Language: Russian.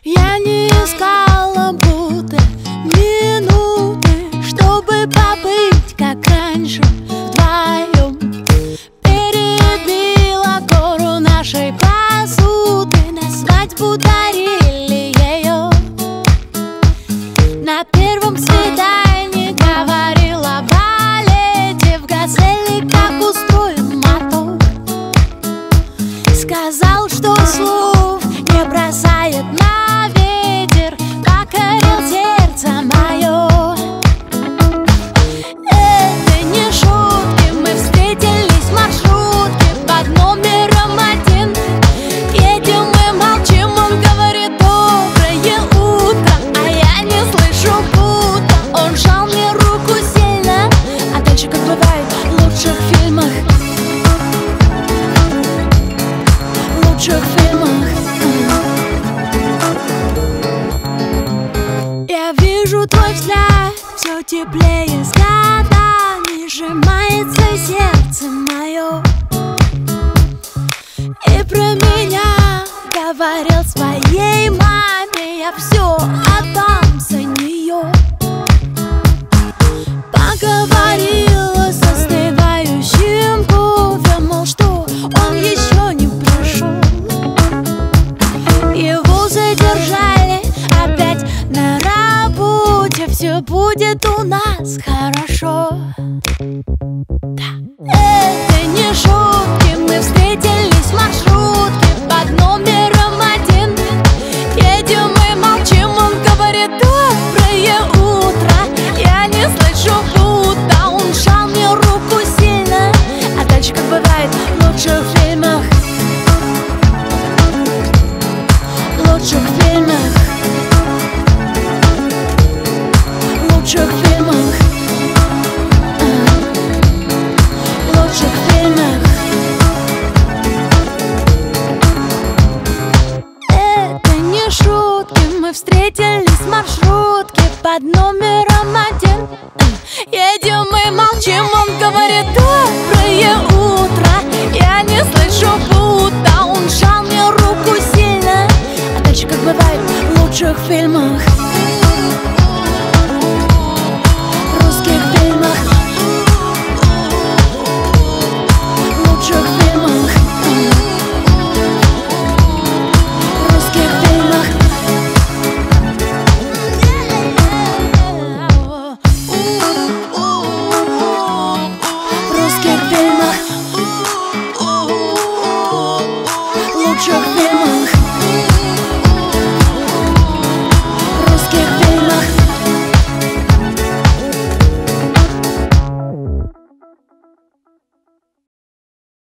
Я не искала будто минуты, чтобы побыть как раньше вдвоем. Перебила гору нашей посуды, на свадьбу дарили ее. На первом свидании говорила о балете, в «Газели» как устроен мотор. Сказал, что слов не бросает на ветер, покорил сердце мое. Это не шутки, мы встретились в маршрутке под номером 1. Едем и молчим, он говорит доброе утро, а я не слышу, будто он сжал мне руку сильно. А дальше, как бывает в лучших фильмах, я вижу твой взгляд, все теплее с годами, сжимается сердце мое. И про меня говорил своей маме, я все отдам за нее. Поговорила с остывающим кофе, мол, что он еще не пришел. Его задержали опять на работе, все будет у нас хорошо. Да. Это не шутки, мы встретились в маршрутке под номером 1. Едем и молчим, он говорит доброе утро, я не слышу, будто он сжал мне руку сильно. А дальше, как бывает в лучших фильмах, лучших фильмах, лучших фильмах, лучших фильмах. Это не шутки, мы встретились в маршрутке под номером 1. Едем и молчим, он говорит доброе утро, я не слышу, будто он сжал мне руку сильно. А дальше, как бывает в лучших фильмах.